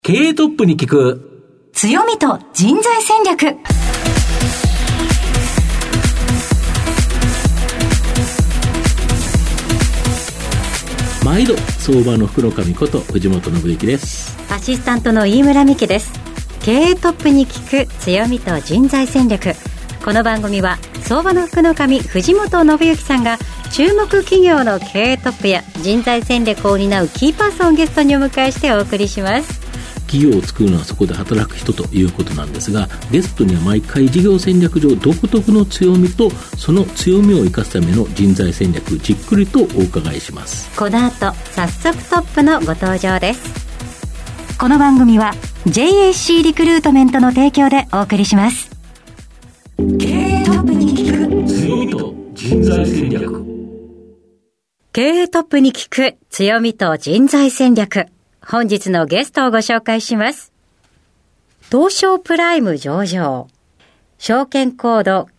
経営トップに聞く強みと人材戦略。 毎度相場の福の神こと藤本信之です。 アシスタントの飯村美希です。経営トップに聞く強みと人材戦略。この番組は相場の福の神藤本信之さんが注目企業の経営トップや人材戦略を担うキーパーソンをゲストにお迎えしてお送りします。 企業を作るのはそこで働く人ということなんですが、ゲストには毎回事業戦略上独特の強みとその強みを生かすための人材戦略じっくりとお伺いします。 この後早速トップのご登場です。この番組は JAC リクルートメントの提供でお送りします。経営トップに聞く強みと人材戦略。 経営トップに聞く強みと人材戦略。本日のゲストをご紹介します。東証プライム上場、証券コード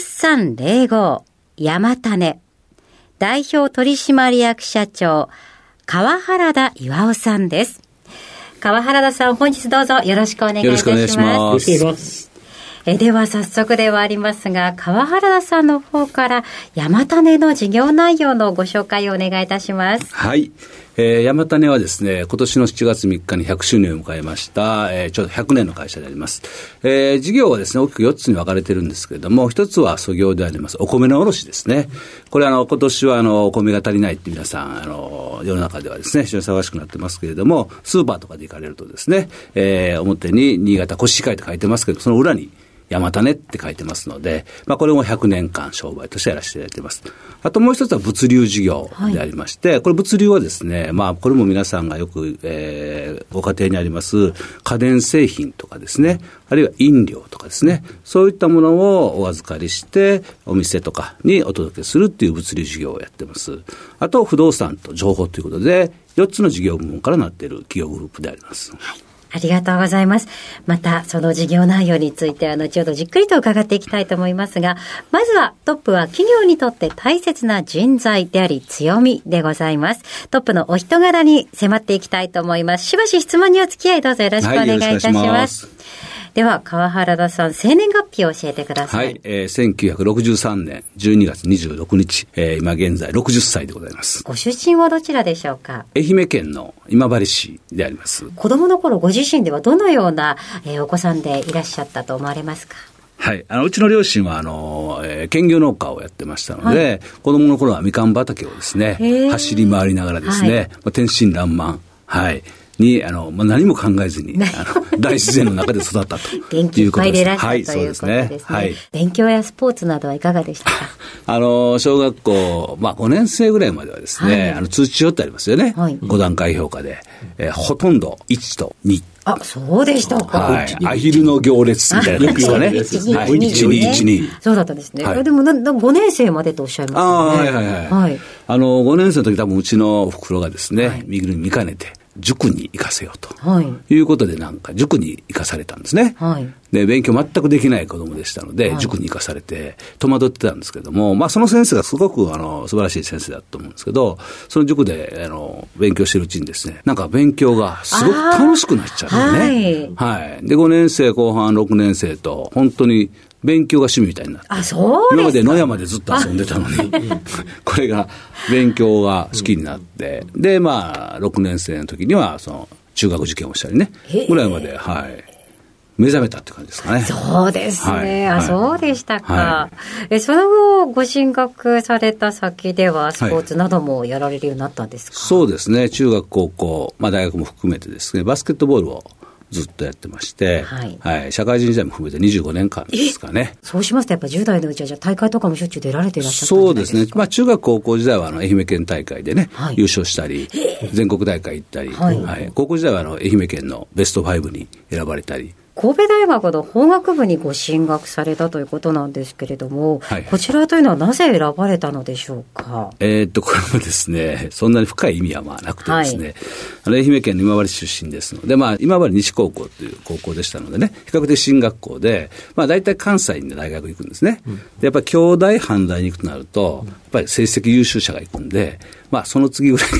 9305山種、代表取締役社長川原田巌さんです。川原田さん、本日どうぞよろしくお願いいたします。 よろしくお願いします。 よろしくお願いします。 では早速ではありますが、川原田さんの方から山種の事業内容のご紹介をお願いいたします。 はい。山種はですね、今年の7月3日に100周年を迎えました、ちょうど100年の会社であります。事業はですね、大きく4つに分かれてるんですけれども、一つは粗業であります、お米の卸ですね。これ今年はお米が足りないって皆さん、世の中ではですね、非常に騒がしくなってますけれども、スーパーとかで行かれるとですね、表に新潟コシヒカリって書いてますけど、その裏に山種って書いてますので、これも100年間商売としてやらせていただいています。あともう一つは物流事業でありまして、これ物流はですね、これも皆さんがよく、ご家庭にあります家電製品とかですね、あるいは飲料とかですね、そういったものをお預かりしてお店とかにお届けするっていう物流事業をやってます。あと不動産と情報ということで4つの事業部門からなっている企業グループであります。 ありがとうございます。またその事業内容については後ほどじっくりと伺っていきたいと思いますが、まずはトップは企業にとって大切な人材であり強みでございます。トップのお人柄に迫っていきたいと思います。しばし質問にお付き合いどうぞよろしくお願いいたします。では川原田さん、生年月日を教えてください。 はい、1963年12月26日、今現在60歳でございます。 ご出身はどちらでしょうか？ 愛媛県の今治市であります。 子供の頃ご自身ではどのような、お子さんでいらっしゃったと思われますか？ はい。うちの両親は、兼業農家をやってましたので、はい、子供の頃はみかん畑をですね、走り回りながらですね、天真爛漫、はい。に何も考えずに大自然の中で育ったということです。 元気いっぱいでいらっしゃった、 はい、 ということですね。 はい。 勉強やスポーツなどはいかがでしたか？ 小学校、5年生ぐらいまではですね、通知表ってありますよね。はい、5段階評価で、ほとんど1と2。 あ、そうでしたか。 はい。アヒルの行列みたいなですかね。1、2。 そうだったんですね。はい、でも5年生までとおっしゃいますね。 はい。5年生の時多分うちのお袋がですね、見かねて、塾に行かせようと、いうことで塾に行かされたんですね。はい、で勉強全くできない子供でしたので、塾に行かされて戸惑ってたんですけども、その先生がすごく素晴らしい先生だと思うんですけど、その塾で勉強してるうちにですね、勉強がすごく楽しくなっちゃうんね。はい。で5年生後半6年生と本当に勉強が趣味みたいになって。 あ、そうですか。 今まで野山でずっと遊んでたのに、これが勉強が好きになって、で、6年生の時には、中学受験をしたりね、ぐらいまで、目覚めたって感じですかね。 そうですね。そうでしたか。その後、ご進学された先では、スポーツなどもやられるようになったんですか？ そうですね。中学、高校、大学も含めてですね、バスケットボールをずっとやってまして、社会人時代も含めて25年間ですかね。 そうしますとやっぱ10代のうちはじゃあ大会とかもしょっちゅう出られていらっしゃったんじゃないですか？そうですね。中学高校時代は愛媛県大会でね、優勝したり、全国大会行ったり、高校時代は愛媛県のベスト5に選ばれたり。 神戸大学の法学部にご進学されたということなんですけれども、こちらというのはなぜ選ばれたのでしょうか？ これもですね、そんなに深い意味はなくてですね、愛媛県の今治市出身ですので、今治西高校という高校でしたのでね、比較的進学校で、大体関西に大学行くんですね。でやっぱり京大阪大に行くとなると、やっぱり成績優秀者が行くんで、その次ぐらいかなって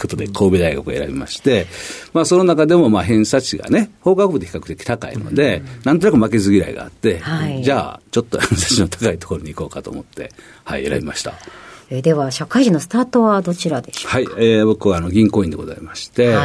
ことで神戸大学を選びまして、まあ、その中でもまあ偏差値がね、法学部で比較的高いので、なんとなく負けず嫌いがあって、じゃあちょっと偏差値の高いところに行こうかと思って、はい、選びました。 では社会人のスタートはどちらでしょうか。 はい、僕は銀行員でございまして、はい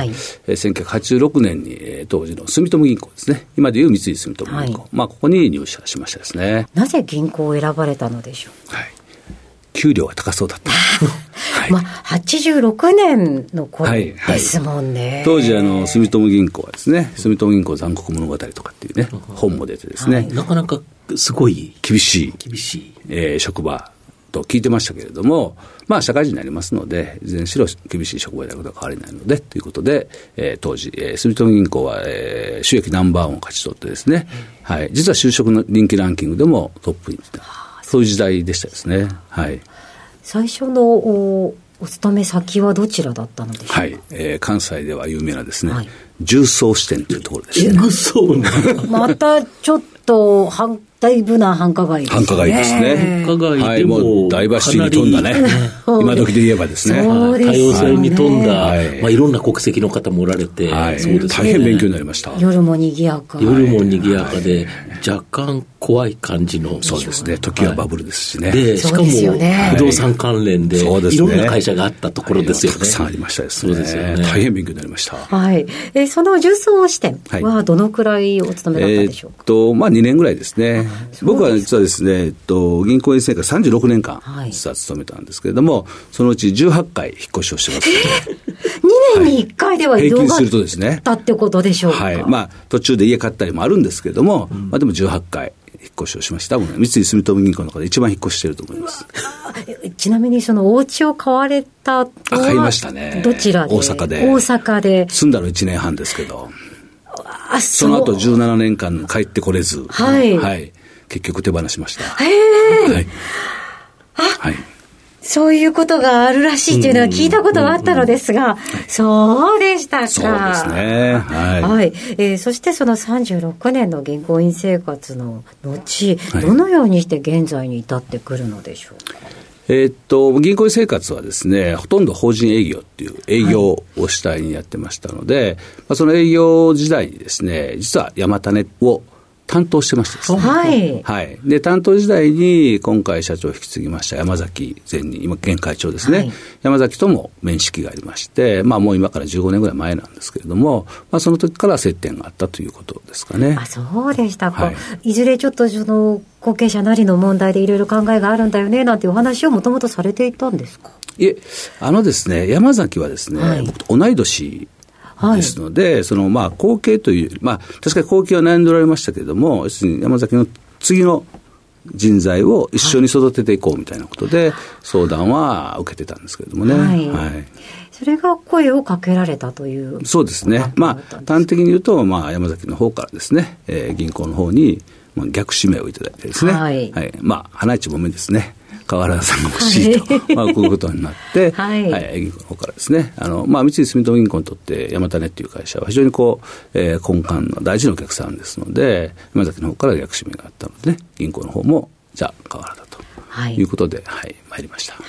、1986年に、当時の住友銀行ですね、今でいう三井住友銀行、はい、まあ、ここに入社しましたですね。 なぜ銀行を選ばれたのでしょうか。 はい、給料が高そうだったはい、まあ、86年の頃ですもんね、はいはい、 当時住友銀行はですね、住友銀行残酷物語とかっていうね、本も出てですね、はい、 なかなかすごい厳しい、職場と聞いてましたけれども、まあ、社会人になりますので、いずれにしろ厳しい職場であることは変わりないのでということで、当時、住友銀行は、収益ナンバー1を勝ち取ってですね、はい、実は就職の人気ランキングでもトップにいた、そういう時代でしたですね。はい、 最初のお勤め先はどちらだったのでしょうか。 はい、関西では有名なですね、はい、重曹支店というところですね。 またちょっとだいぶな繁華街ですね。 繁華街ですね。 繁華街でも、 はい、もうダイバーシティに富んだね。今時で言えばですね。 そうですね、 多様性に富んだ、はい、まあ、いろんな国籍の方もおられて、 はい、 そうですね、 大変勉強になりました。 夜も賑やか。 夜も賑やかで、若干怖い感じの。 そうですね。時はバブルですしね。 で、しかも不動産関連で、いろんな会社があったところですよね。 たくさんありましたですね。 そうですよね。 大変勉強になりました。 はい。その重曹支店はどのくらいお勤めだったでしょうか。 まあ2年ぐらいですね。僕は実はですね、銀行員生活36年間、実は勤めたんですけれども、そのうち18回引っ越しをしてますので。 2年に1回では移動があったってことでしょうか。 はい。まあ、途中で家買ったりもあるんですけれども、まあでも18回引っ越しをしました。多分三井住友銀行の中で一番引っ越していると思います。 ちなみにそのお家を買われたのは買いましたね。 どちらで？ 大阪で。 大阪で。 住んだの1年半ですけど、その後17年間帰ってこれず、はい。はい。結局手放しました。 へー。 はい。はい。 そういうことがあるらしいというのは聞いたことはあったのですが、そうでしたか。 そうですね。はい。 はい。そしてその36年の銀行員生活の後、どのようにして現在に至ってくるのでしょうか。 銀行員生活はですね、ほとんど法人営業っていう営業を主体にやってましたので、まあ、その営業時代にですね、実は山種を担当してましたですね。 はい。 はい。で、担当時代に今回社長を引き継ぎました山崎前任、今現会長ですね。はい、山崎とも面識がありまして、まあもう今から15年ぐらい前なんですけれども、まあその時から接点があったということですかね。 あ、そうでしたか。はい、いずれちょっとその後継者なりの問題でいろいろ考えがあるんだよね、なんていうお話をもともとされていたんですか？ いえ、ですね、山崎はですね、はい、僕と同い年ですので、はい、そのまあ後継という、まあ確かに後継は悩んでおられましたけれども、要するに山崎の次の人材を一緒に育てていこうみたいなことで相談は受けてたんですけれどもね。はい。はい、 それが声をかけられたという。 そうですね。まあ端的に言うと、まあ山崎の方からですね、銀行の方に逆指名をいただいてですね。はい。はい、まあ花一もめですね。河原さんが欲しいと、まあ、こういうことになって、はい、はい、銀行の方からですね、まあ、三井住友銀行にとって山種っていう会社は非常にこう、根幹の大事なお客さんですので、山崎の方から逆指名があったのでね、銀行の方も、じゃあ河原だと。はい、いうことで、はい、参りました。はい、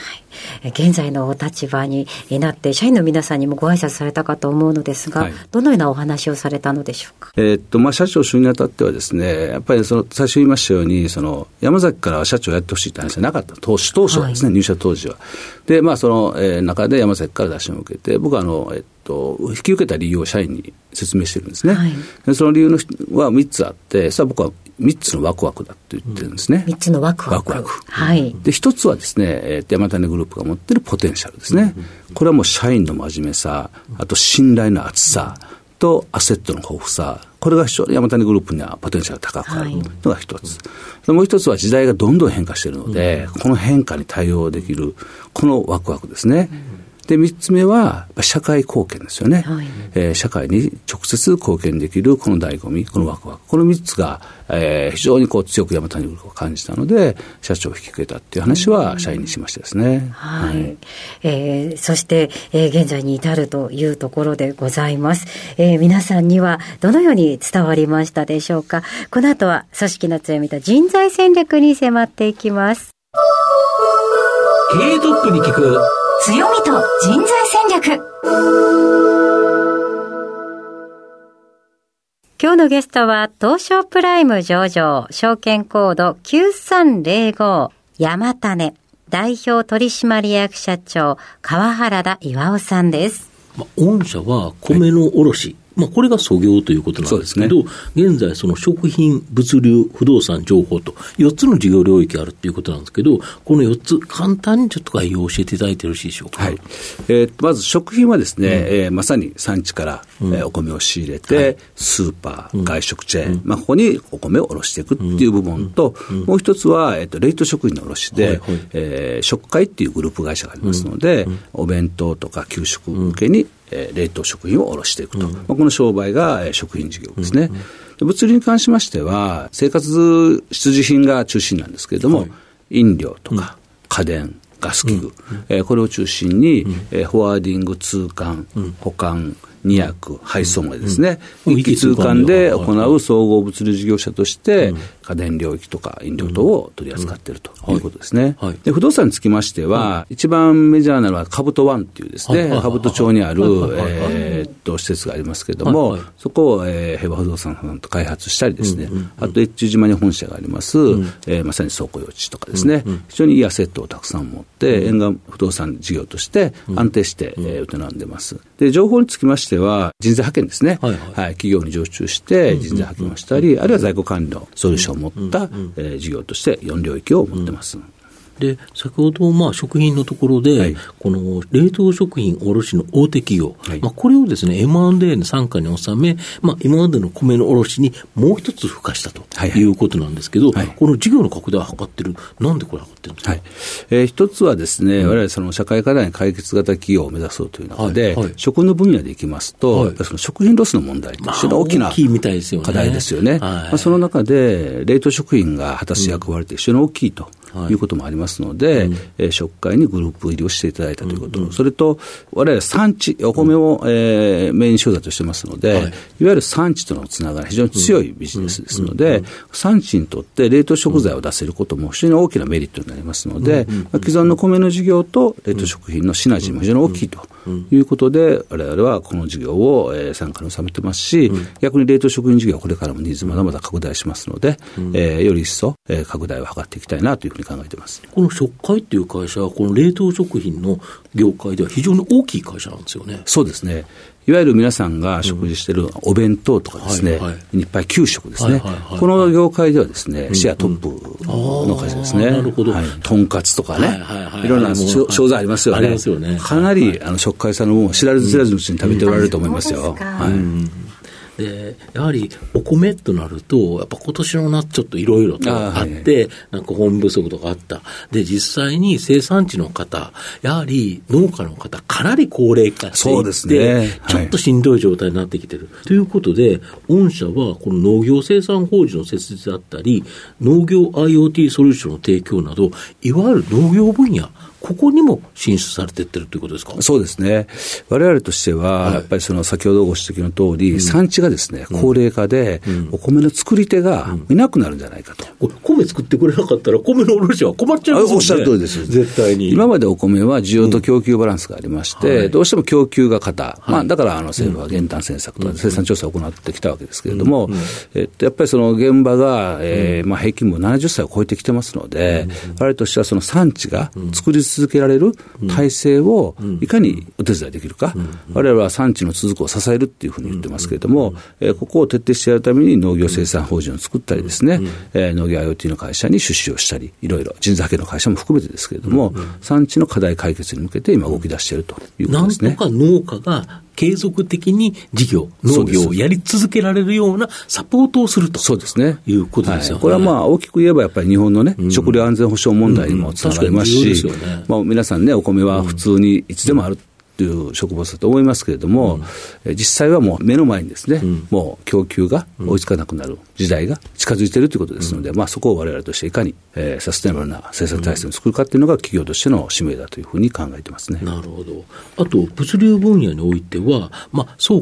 現在のお立場になって社員の皆さんにもご挨拶されたかと思うのですが、はい、どのようなお話をされたのでしょうか。 まあ、社長就任にあたってはですね、やっぱり最初言いましたように山崎からは社長やってほしいって話はなかった当初はですね、はい、入社当時はで、まあ、その、中で山崎から打診を受けて僕は引き受けた理由を社員に説明してるんですね、はい、でその理由のは3つあって、それは僕は3つのワクワクだと言ってるんですね。 3つのワクワク。はい。 で、1つはですね、山種グループが持っているポテンシャルですね。これはもう社員の真面目さ、あと信頼の厚さとアセットの豊富さ、これが非常に山種グループにはポテンシャルが高くあるのが1つ。はい、もう1つは時代がどんどん変化しているので、この変化に対応できる、このワクワクですね。で、3つ目は社会貢献ですよね、はい。社会に直接貢献できるこの醍醐味、このワクワク、この3つが、非常にこう強く山谷グループを感じたので、社長を引き受けたっていう話は社員にしましたですね。 はい。はい、そして、現在に至るというところでございます。皆さんにはどのように伝わりましたでしょうか。この後は組織の強みと人材戦略に迫っていきます。 経営トップに聞く強みと人材戦略。今日のゲストは東証プライム上場証券コード9305山種代表取締役社長川原田巌さんです。 御社は米の卸、これが租業ということなんですけど、現在その食品、物流、不動産、情報と4つの事業領域があるということなんですけど、この4つ簡単にちょっと概要を教えていただいてよろしいでしょうか。 はい。まず食品はですね、まさに産地から、お米を仕入れて、スーパー、外食チェーン、ここにお米を卸していくっていう部門と、もう一つは、冷凍食品の卸で、食会っていうグループ会社がありますので、お弁当とか給食向けに、冷凍食品を卸していくと、この商売が食品事業ですね。物流に関しましては生活必需品が中心なんですけれども、飲料とか家電、ガス器具、これを中心に、フォワーディング、通関、保管、荷役、配送までですね、一気通貫で行う総合物流事業者として、家電領域とか飲料等を取り扱っているということですね。で不動産につきましては、一番メジャーなのはカブトワンっていうですね、兜町にある、施設がありますけれども、そこを、平和不動産さんと開発したりですね、あと越中島に本社があります、まさに倉庫用地とかですね、非常にいいアセットをたくさん持って、沿岸不動産事業として安定して、営んでます。で情報につきましては人材派遣ですね、企業に常駐して人材派遣をしたり、あるいは在庫管理のソリューションを持った、事業として4領域を持ってます。 で先ほど食品のところで、この冷凍食品卸の大手企業、これをですね M&A の傘下に収め、今までの米の卸にもう一つ付加したということなんですけど、この事業の拡大を図ってる、なんでこれ図ってるんですか。 一つはですね、我々その社会課題解決型企業を目指そうという中で、食の分野でいきますと、その食品ロスの問題として大きな課題ですよね。その中で冷凍食品が果たす役割って非常に大きいということもありますので、食会にグループ入りをしていただいたということ、それと我々産地、お米を、メイン商材としてますので、いわゆる産地とのつながり非常に強いビジネスですので、産地にとって冷凍食材を出せることも非常に大きなメリットになりますので、既存の米の事業と冷凍食品のシナジーも非常に大きいということで、我々はこの事業を、参加に収めてますし、逆に冷凍食品事業はこれからもニーズまだまだ拡大しますので、より一層、拡大を図っていきたいなというふうに考えています。 この食会っていう会社はこの冷凍食品の業界では非常に大きい会社なんですよね。 そうですね。いわゆる皆さんが食事しているお弁当とかですね、いっぱい給食ですね、この業界ではですね、シェアトップの会社ですね。 なるほど。 とんかつとかね、いろんな商材ありますよね。かなり食会さんのものを知らず知らずのうちに食べておられると思いますよ。 でやはりお米となるとやっぱ今年の夏ちょっといろいろとあって、なんか本不足とかあった。で実際に生産地の方、やはり農家の方かなり高齢化していって、ちょっとしんどい状態になってきてる、ということで御社はこの農業生産法人の設立だったり農業 IoT ソリューションの提供など、いわゆる農業分野、ここにも進出されていってるということですか。 そうですね。我々としては、やっぱりその先ほどご指摘の通り、産地がですね、高齢化で、お米の作り手がいなくなるんじゃないかと。 米作ってくれなかったら米の卸は困っちゃうですよね。 おっしゃる通りです。 絶対に。 今までお米は需要と供給バランスがありまして、どうしても供給が過多。だから政府は減反政策とか生産調査を行ってきたわけですけれども、やっぱりその現場が、平均も70歳を超えてきてますので、我々としてはその産地が作り続けられる体制をいかにお手伝いできるか、我々は産地の続くを支えるっていうふうに言ってますけれども、ここを徹底してやるために農業生産法人を作ったりですね、農業 IoT の会社に出資をしたり、いろいろ人材派遣の会社も含めてですけれども、産地の課題解決に向けて今動き出しているということですね。 なんとか農家が継続的に農業をやり続けられるようなサポートをすると。 そうですね。 いうことですよね。 これは大きく言えばやっぱり日本のね、食料安全保障問題にもつながりますし、皆さんね、お米は普通にいつでもあるという食物だと思いますけれども、実際はもう目の前にですね、もう供給が追いつかなくなる時代が近づいているということですので、そこを我々としていかに、サステナブルな生産体制を作るかというのが企業としての使命だというふうに考えてますね。 なるほど。あと物流分野においては、倉庫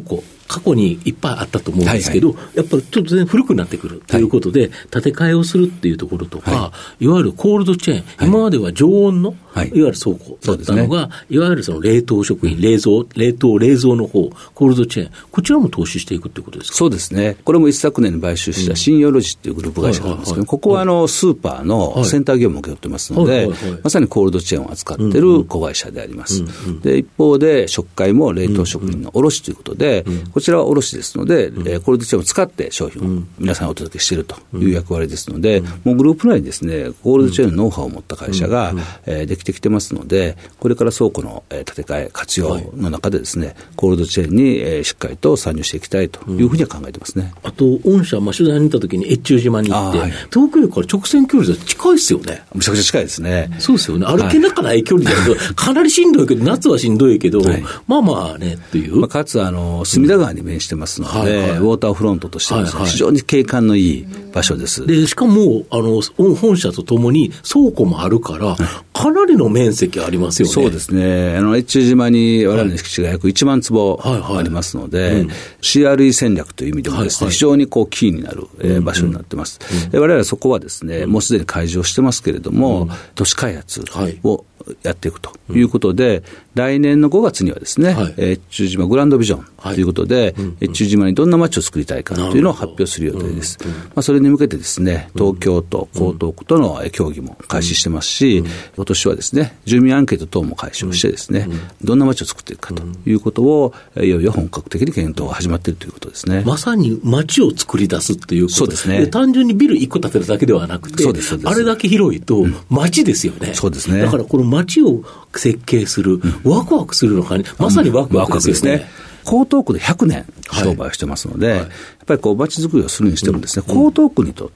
過去にいっぱいあったと思うんですけど、やっぱりちょっと全然古くなってくるということで、建て替えをするっていうところとか、いわゆるコールドチェーン、今までは常温の、いわゆる倉庫だったのが、いわゆるその冷凍食品、冷凍、冷蔵の方、コールドチェーン、こちらも投資していくってことですか？ そうですね。これも一昨年に買収した新ヨロジっていうグループ会社なんですけど、ここはスーパーのセンター業務を請け負ってますので、まさにコールドチェーンを扱っている子会社であります。で、一方で、食会も冷凍食品の卸ということで、こちらは卸ですので、コールドチェーンを使って商品を皆さんにお届けしているという役割ですので、もうグループ内にですね、コールドチェーンのノウハウを持った会社ができてきてますので、これから倉庫の建て替え、活用の中でですね、コールドチェーンにしっかりと参入していきたいというふうには考えてますね。 あと、御社、取材に行った時に越中島に行って、東京駅から直線距離で近いですよね。 むちゃくちゃ近いですね。 そうですよね。歩けなかない距離だけど、かなりしんどいけど、夏はしんどいけど、まあまあね、っていう。 かつ、隅田川に面してますので、ウォーターフロントとしても非常に景観のいい場所です。 で、しかも、本社とともに倉庫もあるから、かなりの面積ありますよね。 そうですね。越中島に我々の敷地が約1万坪ありますので、CRE 戦略という意味でもですね、非常にキーになる場所になってます。我々はそこはですね、もうすでに開示をしてますけれども、都市開発をやっていくということで、来年の5月にはですね、越中島グランドビジョンということで、越中島にどんな街を作りたいかというのを発表する予定です。それに向けてですね、東京都、江東区との協議も開始してますし、今年はですね、住民アンケート等も開始をしてですね、どんな街を作っていくかということを、いよいよ本格的に検討が始まっているということですね。 まさに街を作り出すっていうこと。 そうですね。 単純にビル1個建てるだけではなくて、あれだけ広いと街ですよね。 そうですね。 だからこの街を設計する、ワクワクするのかね、まさにワクワクですよね。 江東区で100年商売をしてますので、やっぱり街づくりをするにしてもですね、江東区にとって、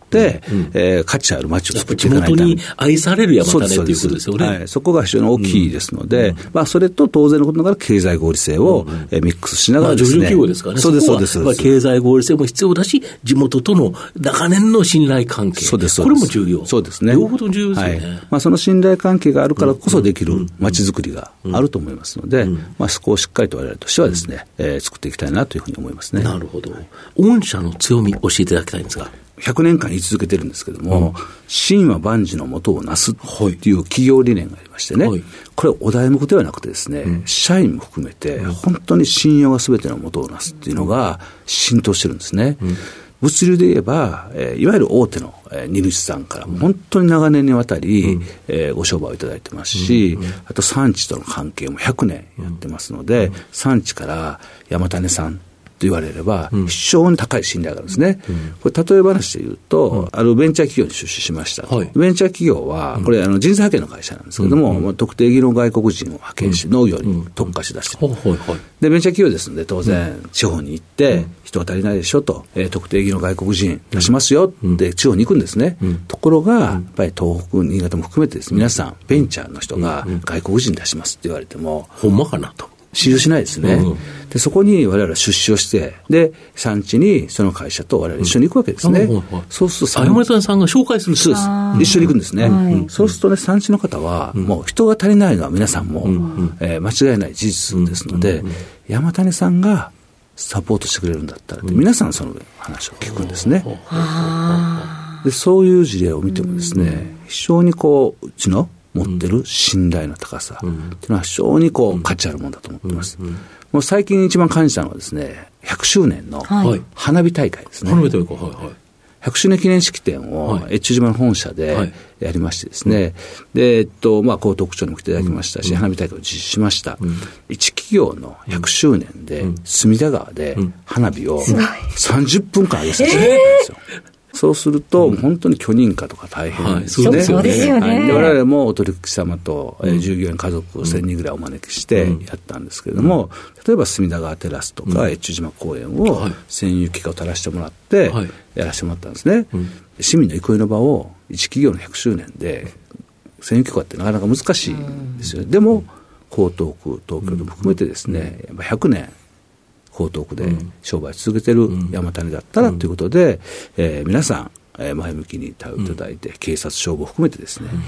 価値ある街を作っていかないと。 地元に愛される山種ということですよね。 そこが非常に大きいですので、それと当然のことながら経済合理性をミックスしながらですね。 上場企業ですからね。 そうです、そうです。 経済合理性も必要だし、地元との長年の信頼関係。そうです、これも重要。 そうですね。 両方とも重要ですよね。 その信頼関係があるからこそできる街づくりがあると思いますので、そこをしっかりと我々としてはですね、作っていきたいなというふうに思いますね。 なるほど。御社の強み教えていただきたいんですが。 100年間言い続けてるんですけども、真は万事の元をなすっていう企業理念がありましてね、これはお題目ではなくてですね、社員も含めて本当に信用が全ての元をなすっていうのが浸透してるんですね。物流で言えば、いわゆる大手の荷主さんから本当に長年にわたり、ご商売をいただいてますし、あと産地との関係も100年やってますので、産地から山種さんと言われれば、非常に高い信頼があるんですね。これ、例え話で言うと、あるベンチャー企業に出資しました。ベンチャー企業は、これ、人材派遣の会社なんですけども、特定技能外国人を派遣して、農業に特化しだしてる。で、ベンチャー企業ですので、当然、地方に行って、人が足りないでしょと、特定技能外国人出しますよって、地方に行くんですね。ところが、やっぱり東北、新潟も含めてですね、皆さん、ベンチャーの人が外国人出しますって言われても、 ほんまかなと。 信用しないですね。で、そこに我々は出資をして、で、産地にその会社と我々一緒に行くわけですね。そうすると山田さんが紹介するんです。 そうです。一緒に行くんですね。そうするとね、産地の方は、もう人が足りないのは皆さんも、間違いない事実ですので、山谷さんがサポートしてくれるんだったら、皆さんその話を聞くんですね。で、そういう事例を見てもですね、非常にうちの持ってる信頼の高さというのは非常に価値あるものだと思っています。もう最近一番感じたのはですね、100周年の花火大会ですね。 花火大会、 100周年記念式典を越中島の本社でやりましてですね、で、江東区長にも来ていただきましたし、花火大会を実施しました。一企業の100周年で、隅田川で花火を30分間上げさせていただいたんですよ。そうすると、本当に許認可とか大変ですね。 そうですよね。 で、我々もお取引様と、従業員家族を1000人ぐらいお招きしてやったんですけれども、例えば隅田川テラスとか越中島公園を占有許可を取らせてもらって、やらせてもらったんですね。市民の憩いの場を一企業の100周年で占有許可ってなかなか難しいんですよ。でも、江東区、東京都も含めてですね、やっぱ100年、江東区で商売続けてる山谷だったらということで、皆さん前向きに対応いただいて、警察消防を含めてですね、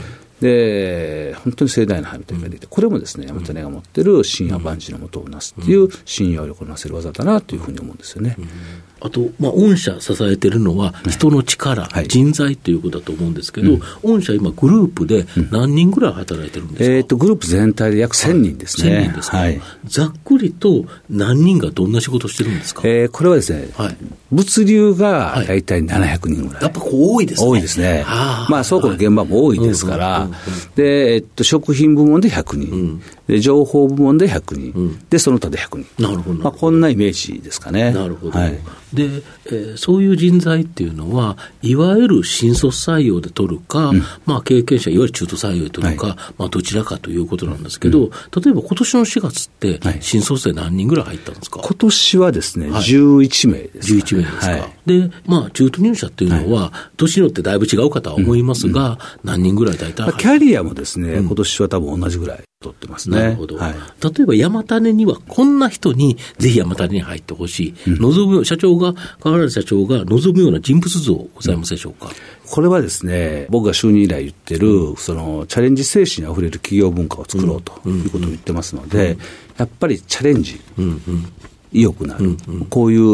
で、本当に盛大な花火大会ができて、これもですね、山種が持ってる深夜万事の元をなすっていう深夜力をなせる技だなというふうに思うんですよね。 あと、御社支えてるのは人の力、人材ということだと思うんですけど、御社今グループで何人ぐらい働いてるんですか？ グループ全体で約1000人ですね。 1000人ですか。ざっくりと何人がどんな仕事をしてるんですか？ これはですね、物流が大体700人ぐらい。 やっぱ多いですね。 多いですね。倉庫の現場も多いですから、で、食品部門で100人、で情報部門で100人、で、その他で100人。 なるほど。 こんなイメージですかね。 なるほど。で、そういう人材っていうのは、いわゆる新卒採用で取るか、経験者、いわゆる中途採用で取るか、どちらかということなんですけど、例えば今年の4月って、新卒で何人ぐらい入ったんですか？ 今年はですね、11名です、ね。 11名ですか。で、中途入社っていうのは、年によってだいぶ違うかとは思いますが、何人ぐらい大体入った？ キャリアもですね、今年は多分同じぐらい取ってますね。 なるほど。例えば山種にはこんな人にぜひ山種に入ってほしい、望む川原社長が望むような人物像ございますでしょうか？ これはですね、僕が就任以来言ってる、そのチャレンジ精神にあふれる企業文化を作ろうということを言ってますので、やっぱりチャレンジ、意欲なる、こういう、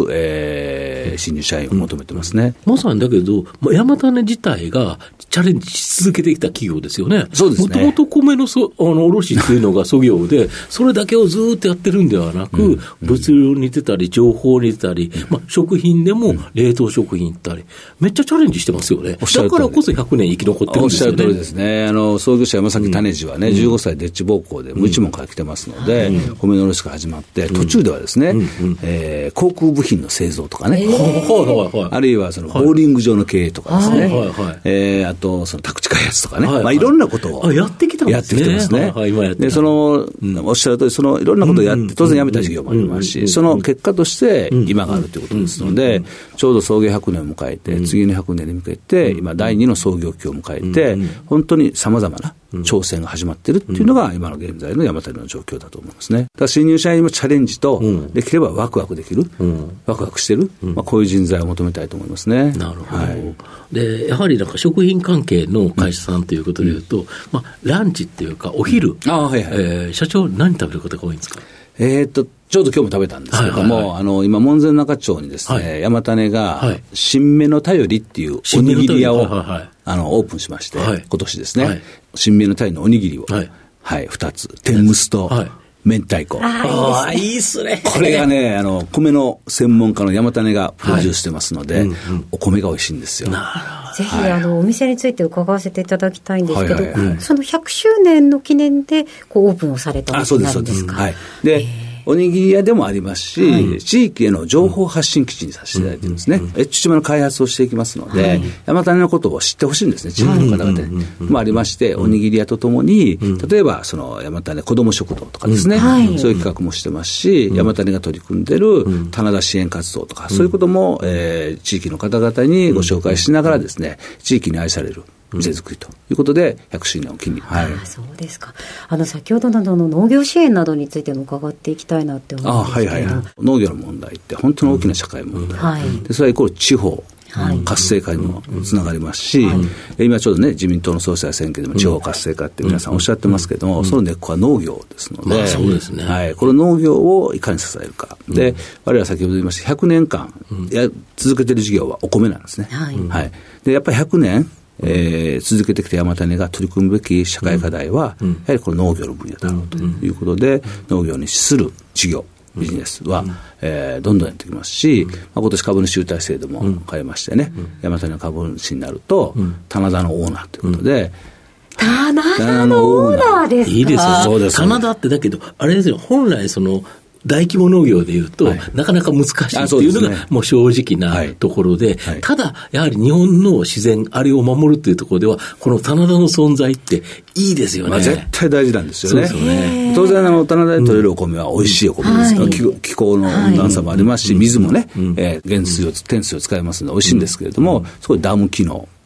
新入社員を求めてますね。 まさにだけど、山種自体がチャレンジし続けてきた企業ですよね。 そうですね。 もともと米の卸っていうのが創業で、それだけをずっとやってるんではなく、物流に出たり、情報に出たり、食品でも冷凍食品行ったり、めっちゃチャレンジしてますよね。だからこそ100年生き残ってるんですよね。 おっしゃる通りですね。創業者山崎種次はね、15歳でッチ暴行で無一文から来てますので、米の卸から始まって、途中ではですね、航空部品の製造とかね、あるいはそのボーリング場の経営とかですね、あとその宅地開発とかね、いろんなことをやってきたんですね。 やってきてますね。で、おっしゃるとおり、いろんなことをやって、当然辞めた事業もありますし、その結果として今があるということですので、ちょうど創業100年を迎えて、次の100年に向けて、今第2の創業期を迎えて、本当に様々な挑戦が始まっているっていうのが今の現在の山種の状況だと思いますね。だから新入社員にもチャレンジと、できればワクワクできる、ワクワクしてる、こういう人材を求めたいと思いまね。 なるほど。で、やはりなんか食品関係の会社さんということでいうと、ランチっていうかお昼、社長何食べることが多いんですか？ ちょうど今日も食べたんですけども、今、門前仲町にですね、山種が、新芽の便りっていうおにぎり屋を、オープンしまして、今年ですね、新芽の便りのおにぎりを、2つ、天むすと、明太子。 いいっすね。 これがね、米の専門家の山種がプロデュースしてますので、お米が美味しいんですよ。 ぜひ、お店について伺わせていただきたいんですけど、その100周年の記念で、オープンをされたんですか？ そうです、そうです。で、おにぎり屋でもありますし、地域への情報発信基地にさせていただいてるんですね。越中島の開発をしていきますので、山種のことを知ってほしいんですね、地域の方々に。もありまして、おにぎり屋とともに、例えば、山種子ども食堂とかですね、そういう企画もしてますし、山種が取り組んでる棚田支援活動とか、そういうことも、地域の方々にご紹介しながらですね、地域に愛される店作りということで100周年を機に、 そうですか。先ほどの農業支援などについても伺っていきたいなって思うんですけど、 農業の問題って本当に大きな社会問題、でそれはイコール地方活性化にもつながりますし、今ちょうどね自民党の総裁選挙でも地方活性化って皆さんおっしゃってますけども、その根っこは農業ですので、 そうですね、 この農業をいかに支えるかで、我々は先ほど言いました100年間続けている事業はお米なんですね。でやっぱり100年続けてきた山種が取り組むべき社会課題は、やはりこの農業の分野だろうということで、農業に資する事業、ビジネスは、どんどんやってきますし、今年株主優待制度も変えましてね、山種の株主になると、棚田のオーナーということで、 棚田のオーナーですか？ いいですよ。そうです。棚田ってだけど、あれですよ、本来大規模農業でいうと、なかなか難しいっていうのがもう正直なところで、ただやはり日本の自然あれを守るというところではこの棚田の存在っていいですよね。 絶対大事なんですよね。 そうですよね。 当然棚田で取れるお米は美味しいお米ですから、気候の温暖差もありますし、水もね、天水を使いますので美味しいんですけれども、そこでダム機能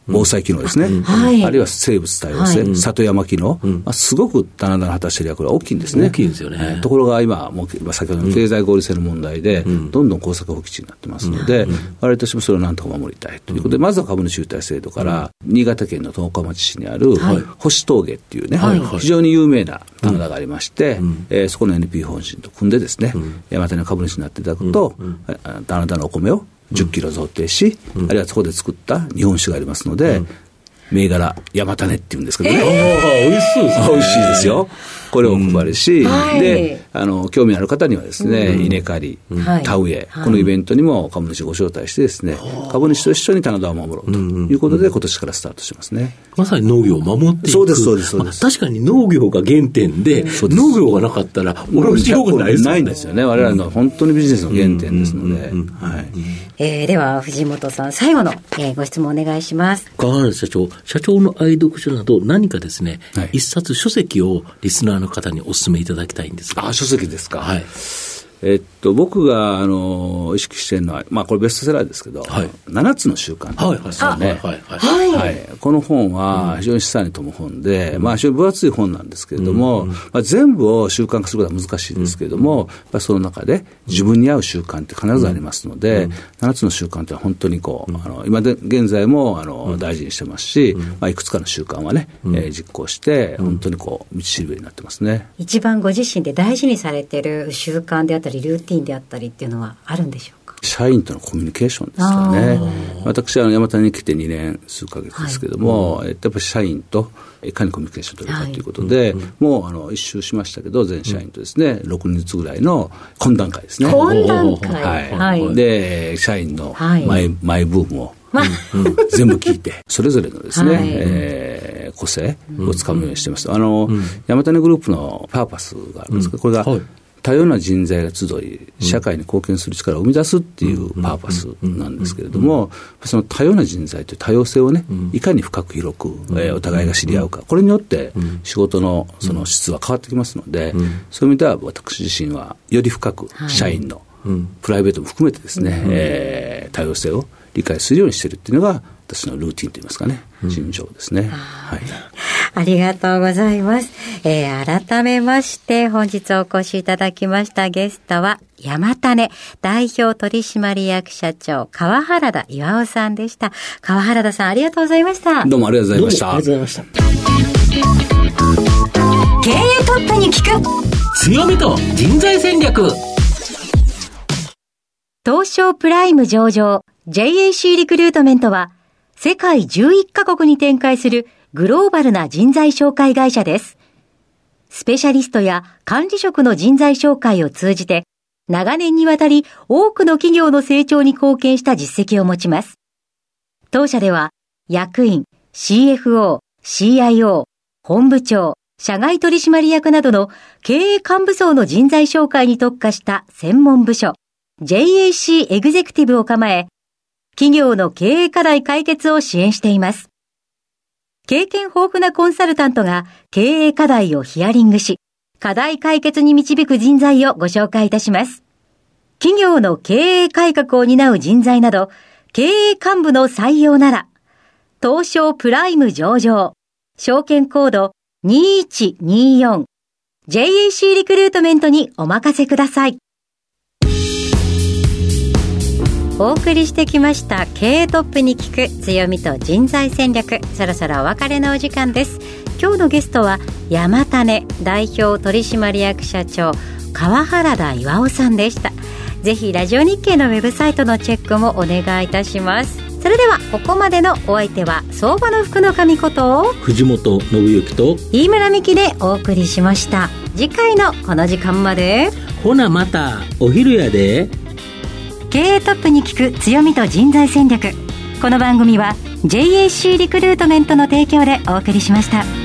防災機能ですね、あるいは生物多様性、里山機能、すごく棚田の果たしている役割は大きいんですね。 大きいんですよね。 ところが今、先ほどの経済合理性の問題で、どんどん耕作放棄地になってますので、我々としてもそれをなんとか守りたいということで、まずは株主優待制度から、新潟県の十日町市にある星峠っていうね、非常に有名な棚田がありまして、そこの NPO 法人と組んでですね、山種の株主になっていただくと、棚田のお米を10キロ贈呈し、あるいはそこで作った日本酒がありますので、銘柄山種っていうんですけどね、 美味しそうですね。 美味しいですよ。これをお配りし、で興味ある方にはですね、稲刈り、田植え、このイベントにも株主ご招待してですね、株主と一緒に棚田を守ろうということで、今年からスタートしますね。 まさに農業を守っていく。 そうですそうですそうです。 確かに農業が原点で、農業がなかったら卸しようがないですよね。 ないんですよね。我々の本当にビジネスの原点ですので。 では藤本さん、最後の、ご質問お願いします。 川原社長の愛読書など何かですね、一冊書籍をリスナーの方にお勧めいただきたいんですが。 書籍ですか。はい。僕が意識しているのは、これベストセラーですけど、7つの習慣ですよね。この本は非常に示唆に富む本で、非常に分厚い本なんですけれども、全部を習慣化することは難しいですけれども、その中で自分に合う習慣って必ずありますので、7つの習慣って本当に今で現在も大事にしてますし、いくつかの習慣はね、実行して本当に道しるべになってますね。 一番ご自身で大事にされている習慣であったりルーティンであったりっていうのはあるんでしょうか。 社員とのコミュニケーションですよね。私は山種に来て2年数ヶ月ですけども、やっぱり社員といかにコミュニケーションを取るかということで、もう一周しましたけど、全社員とですね、6人ずつぐらいの懇談会ですね。 懇談会、 で社員のマイブームを全部聞いて、それぞれのですね、個性をつかむようにしています。山種グループのパーパスがあるんですけど、これが多様な人材が集い、社会に貢献する力を生み出すっていうパーパスなんですけれども、その多様な人材という多様性をね、いかに深く広く、お互いが知り合うか、これによって仕事のその質は変わってきますので、そういう意味では私自身はより深く社員のプライベートも含めてですね、多様性を理解するようにしているっていうのが私のルーティンといいますかね、尋常ですね。 ありがとうございます。改めまして本日お越しいただきましたゲストは山種代表取締役社長川原田巌さんでした。川原田さん、ありがとうございました。 どうもありがとうございました。 ありがとうございました。 経営トップに聞く強みと人材戦略。 東証プライム上場 JAC リクルートメントは世界11カ国に展開するグローバルな人材紹介会社です。スペシャリストや管理職の人材紹介を通じて、長年にわたり多くの企業の成長に貢献した実績を持ちます。当社では、役員、CFO、CIO、本部長、社外取締役などの経営幹部層の人材紹介に特化した専門部署、JAC エグゼクティブを構え、企業の経営課題解決を支援しています。経験豊富なコンサルタントが経営課題をヒアリングし、課題解決に導く人材をご紹介いたします。企業の経営改革を担う人材など、経営幹部の採用なら、東証プライム上場、証券コード2124、JAC リクルートメントにお任せください。お送りしてきました経営トップに聞く強みと人材戦略、そろそろお別れのお時間です。今日のゲストは山種代表取締役社長川原田巌さんでした。ぜひラジオ日経のウェブサイトのチェックもお願いいたします。それではここまでのお相手は相場の福の神こと藤本信之と飯村美希でお送りしました。次回のこの時間まで、 ほなまたお昼やで。 経営トップに聞く強みと人材戦略。この番組は JAC リクルートメントの提供でお送りしました。